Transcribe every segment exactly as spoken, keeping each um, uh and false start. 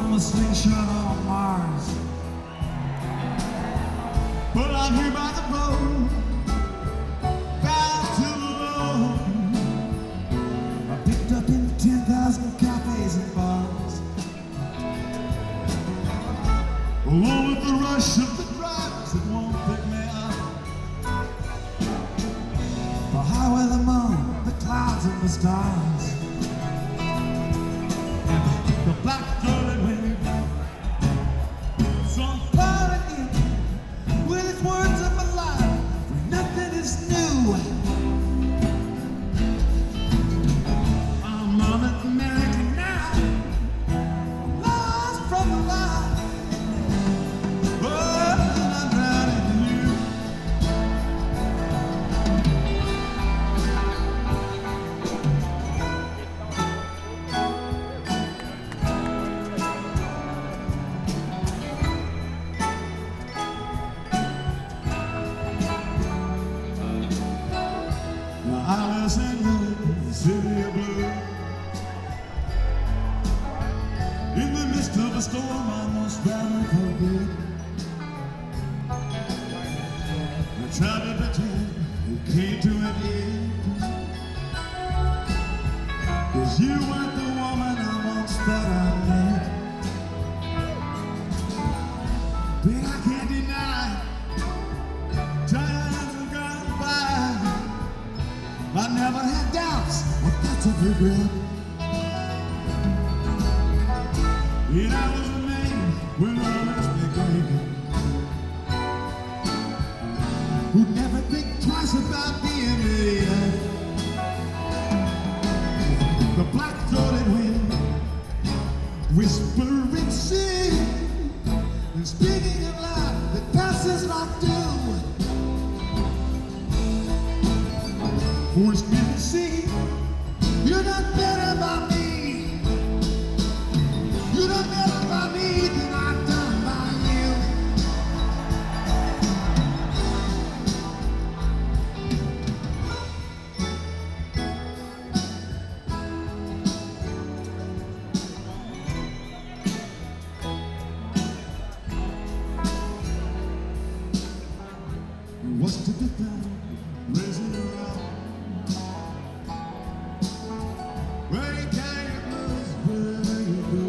from a slingshot on Mars. But I'm here by the road, back to the road. I picked up in ten thousand cafes and bars, along with the rush of the drivers that won't pick me up. The highway, the moon, the clouds and the stars, and the black throated wind. So I'm plowing in with its words of my life, where nothing is new. I'm on an American now, lost from the light. Oh, and I'm drowning in you. Alice in the city of blue. In the midst of a storm, almost drowning for good. I tried to pretend it came to an end, 'cause you weren't the woman I once thought I met. But I can't deny, times have gone by, I never had doubts or thoughts of regret. And I was a man when others began, who'd never think twice about being me. The black-throated wind, whispering sin, and speaking of life that passes like dew, forced me to see you're not better by me. You're not better by me than I've done by you. What's to be done? Raising around. Where you carry your blues, where you go.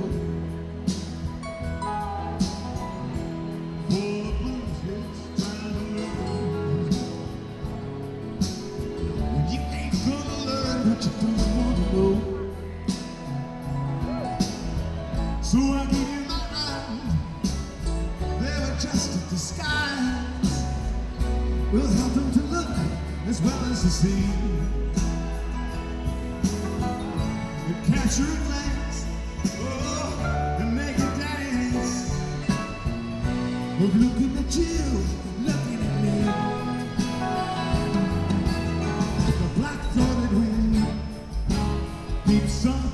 Full of blues hits, trying to lose. And you ain't gonna learn what you don't want to know. So I give you my hand, they were just a disguise. We'll help them to look as well as to see. Capture a glance, oh, and make it dance, of looking at you, looking at me. The black-throated wind keeps on